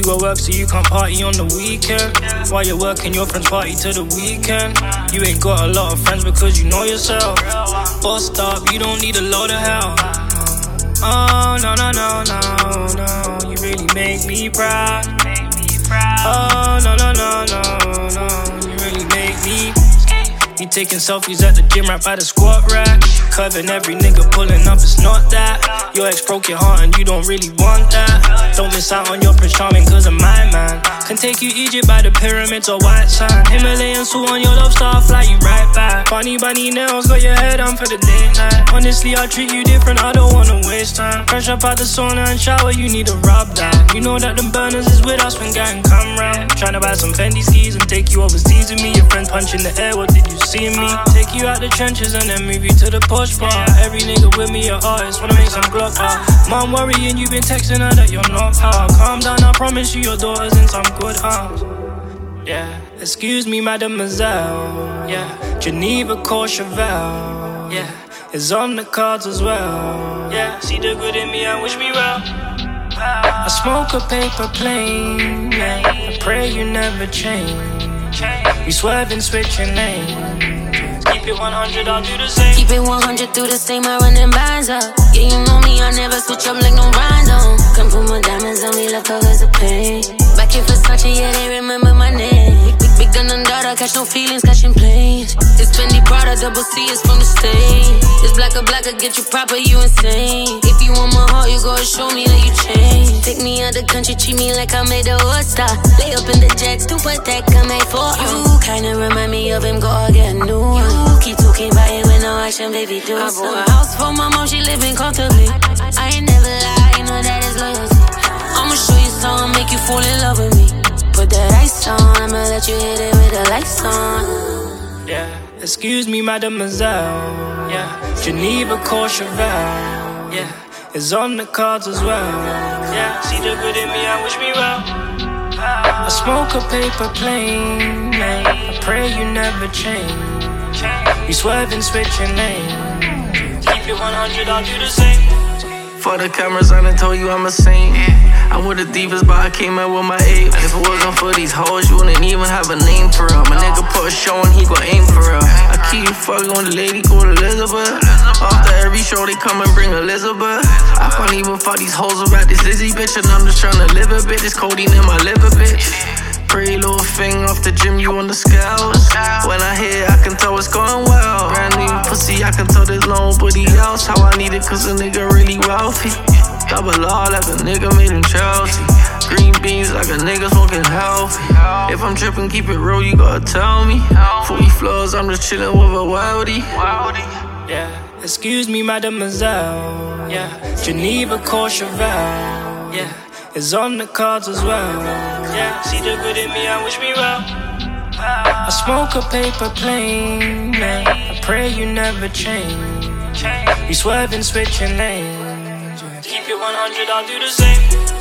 got work so you can't party on the weekend. While you're working, your friends party to the weekend. You ain't got a lot of friends because you know yourself. Bust up, you don't need a load of help. Oh, no, no, no, no, no. You really make me proud. Oh, no, no, no, no, no. You really make me. You taking selfies at the gym right by the squat rack. Curving every nigga pulling up, it's not that. Your ex broke your heart and you don't really want that. Don't miss out on your Prince Charming cause of my man. Can take you Egypt by the pyramids or white sand. Himalayan sue on your love star, fly you right back. Funny bunny nails, got your head on for the date night. Honestly, I treat you different, I don't wanna waste time. Fresh up out the sauna and shower, you need to rub that. You know that them burners is with us when gang come round. Tryna buy some Fendi skis and take you overseas with me. Your friend punch in the air, what did you see me? Take you out the trenches and then move you to the posh bar. Every nigga with me an artist, wanna make some Glock out. Mom worrying you been texting her that you're not out. Calm down, I promise you your daughter's in some good house. Yeah, excuse me mademoiselle. Yeah, Geneva Courchevel. Yeah, it's on the cards as well. Yeah, see the good in me and wish me well. I smoke a paper plane. Yeah, I pray you never change. We swerving, switching lanes. Keep it 100, I'll do the same. Keep it 100 through the same, I run them bands up. Yeah, you know me, I never switch up like no random. Come from my diamonds on me, love covers the pain. Back in Versace, yeah, they remember my name. Big gun and daughter, catch no feelings, catching planes. This Fendi Prada, double C is from the state. This blacker, get you proper, you insane. If you want my heart, you go and show me that you change. Take me out the country, treat me like I made a world star. Lay up in the jets, to put that I made for you. Kinda remind me of him, go get a new one. You keep talking about it with no action, baby, do I bought a house for my mom, she living comfortably. I ain't never lie, you know that is loyalty. I'ma show you something, make you fall in love with me. Put that ice on, I'ma let you hit it with the lights on. Yeah, excuse me mademoiselle. Yeah, Geneva Courchevel. Yeah, it's on the cards as well. Yeah, see the good in me and wish me well. I smoke a paper plane. I pray you never change. We swerving, switching lanes. Keep it 100, I'll do the same. For the cameras, I done told you I'm a saint. I'm with the divas, but I came out with my ape. If it wasn't for these hoes, you wouldn't even have a name for real. My nigga put a show and he gon' aim for real. I keep fucking with the lady called Elizabeth. After every show, they come and bring Elizabeth. I can't even fuck these hoes about this Lizzie bitch. And I'm just tryna live a bit. This codeine in my liver, bitch. Pretty little thing off the gym, you on the scales. When I hit, I can tell it's going well. Brand new pussy, I can tell there's nobody else. How I need it, cause a nigga really wealthy. Double R like a nigga made in Chelsea. Green beans like a nigga smoking healthy. If I'm tripping, keep it real, you gotta tell me. 40 floors, I'm just chillin' with a wildie. Yeah, excuse me mademoiselle. Yeah, Geneva Courchevel. Yeah, it's on the cards as well. Yeah, see the good in me and wish me well. I smoke a paper plane. I pray you never change. We swerving, switching lanes. Keep it 100, I'll do the same.